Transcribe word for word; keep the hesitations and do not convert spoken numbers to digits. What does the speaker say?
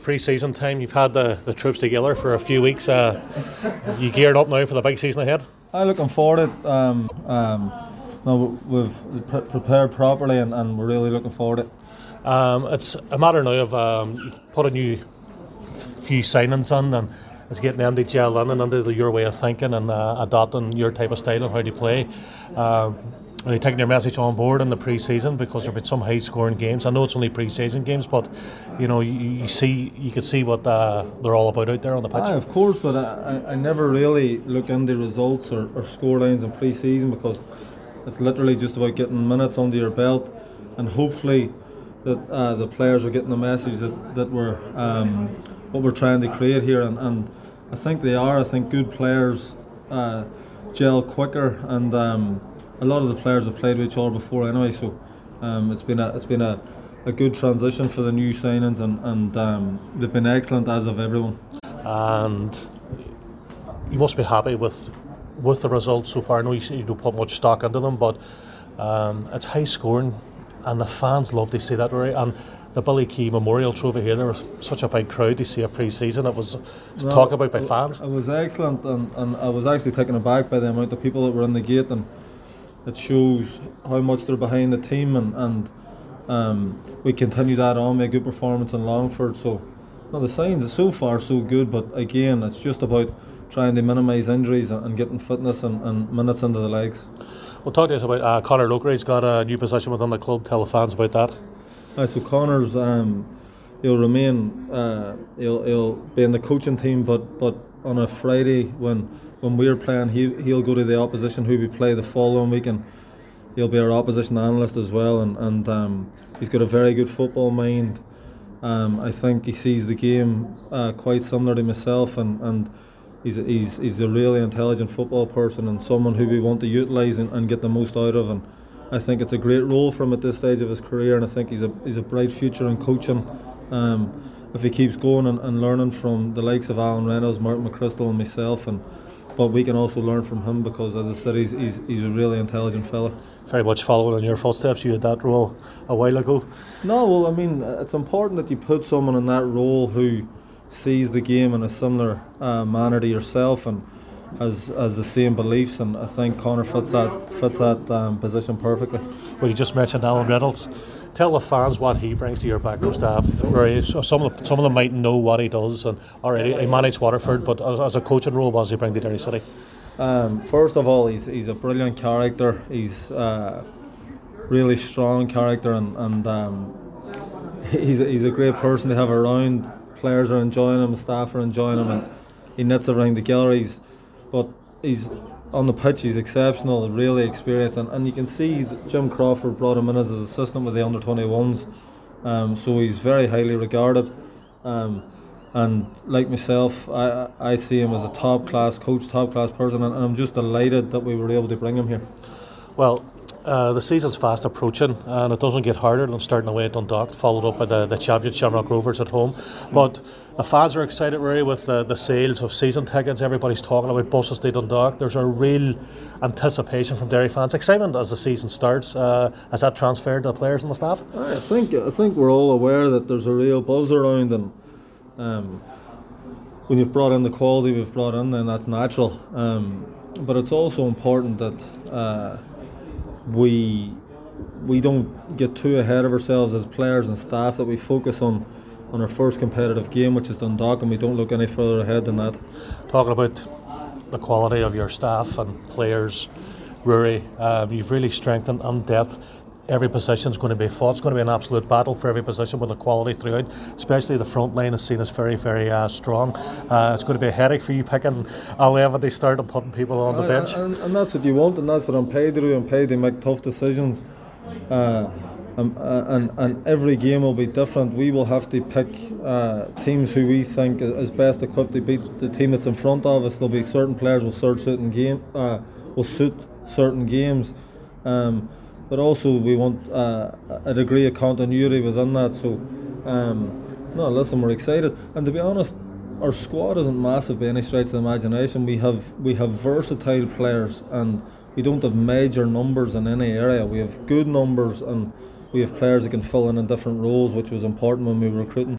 pre-season time. You've had the, the troops together for a few weeks. Uh, you geared up now for the big season ahead? I'm looking forward to it. Um, um, no, we've pre- prepared properly and, and we're really looking forward to it. Um, it's a matter now of um, you've put a new few signings on, and it's getting them to gel in and under your way of thinking and uh, adopting your type of style and how to play. Um, Are you taking your message on board in the pre-season, because there have been some high-scoring games? I know it's only pre-season games, but you know you, you see you can see what uh, they're all about out there on the pitch. Aye, of course, but I, I never really look into results or, or score lines in pre-season, because it's literally just about getting minutes under your belt, and hopefully that uh, the players are getting the message that that we're um, what we're trying to create here, and, and I think they are. I think good players uh, gel quicker, and um, a lot of the players have played with each other before anyway, so um, it's been a it's been a, a good transition for the new signings, and, and um, they've been excellent, as of everyone. And you must be happy with with the results so far. I know you, you don't put much stock into them, but um, it's high scoring, and the fans love to see that, right? And the Billy Key Memorial Trophy here, there was such a big crowd to see a pre-season. It was, was well, talked about by fans. It was excellent, and, and I was actually taken aback by the amount of people that were in the gate, and it shows how much they're behind the team, and, and um, we continue that on, make a good performance in Longford. So well, the signs are so far so good, but again, it's just about trying to minimise injuries and, and getting fitness and, and minutes into the legs. Well, talk to us about uh, Conor Lokery. He's got a new position within the club. Tell the fans about that. Right, so Conor's um, he'll remain uh, he'll he'll be in the coaching team, but but on a Friday when when we're playing, he he'll go to the opposition who we play the following week, and he'll be our opposition analyst as well. And and um, he's got a very good football mind. Um, I think he sees the game uh, quite similar to myself, and and he's a, he's he's a really intelligent football person, and someone who we want to utilise and, and get the most out of. And I think it's a great role for him at this stage of his career, and I think he's a he's a bright future in coaching. Um, if he keeps going and, and learning from the likes of Alan Reynolds, Martin McChrystal and myself, and but we can also learn from him, because as I said, he's he's, he's a really intelligent fella. Very much following in your footsteps. You had that role a while ago. No, well, I mean, it's important that you put someone in that role who sees the game in a similar uh, manner to yourself, and has has the same beliefs, and I think Conor fits that fits that um, position perfectly. Well, you just mentioned Alan Reynolds. Tell the fans what he brings to your backroom staff. Where so some of the, some of them might know what he does, and already he managed Waterford, but as, as a coaching role, what does he bring to Derry City? Um, first of all, he's he's a brilliant character. He's uh, really strong character, and and um, he's a, he's a great person to have around. Players are enjoying him, staff are enjoying him, and he knits around the galleries. But he's on the pitch, he's exceptional, really experienced, and, and you can see that Jim Crawford brought him in as his assistant with the under twenty-ones, um, so he's very highly regarded, um, and like myself, I I see him as a top class coach, top class person, and, and I'm just delighted that we were able to bring him here. Well, uh, the season's fast approaching, and it doesn't get harder than starting away at Dundalk, followed up by the, the champion Shamrock Rovers at home. But the fans are excited, really, with the, the sales of season tickets. Everybody's talking about buses to Dundalk. There's a real anticipation from Derry fans, excitement as the season starts. Uh, has that transferred to the players and the staff? I think I think we're all aware that there's a real buzz around, and um, when you've brought in the quality we've brought in, then that's natural. Um, but it's also important that uh, we we don't get too ahead of ourselves as players and staff, that we focus on on our first competitive game, which is Dundalk, and we don't look any further ahead than that. Talking about the quality of your staff and players, Rory, um, you've really strengthened in depth. Every position is going to be fought. It's going to be an absolute battle for every position with the quality throughout, especially the front line is seen as very, very uh, strong. Uh, it's going to be a headache for you picking eleven to start and putting people on the bench. And, and that's what you want, and that's what I'm paid to do. I'm paid to make tough decisions. Uh, and, and, and every game will be different. We will have to pick uh, teams who we think is best equipped to beat the team that's in front of us. There'll be certain players will suit certain game, uh, will suit certain games. Um, But also we want uh, a degree of continuity within that. So, um, no, listen, we're excited. And to be honest, our squad isn't massive by any stretch of the imagination. We have we have versatile players, and we don't have major numbers in any area. We have good numbers, and we have players that can fill in in different roles, which was important when we were recruiting.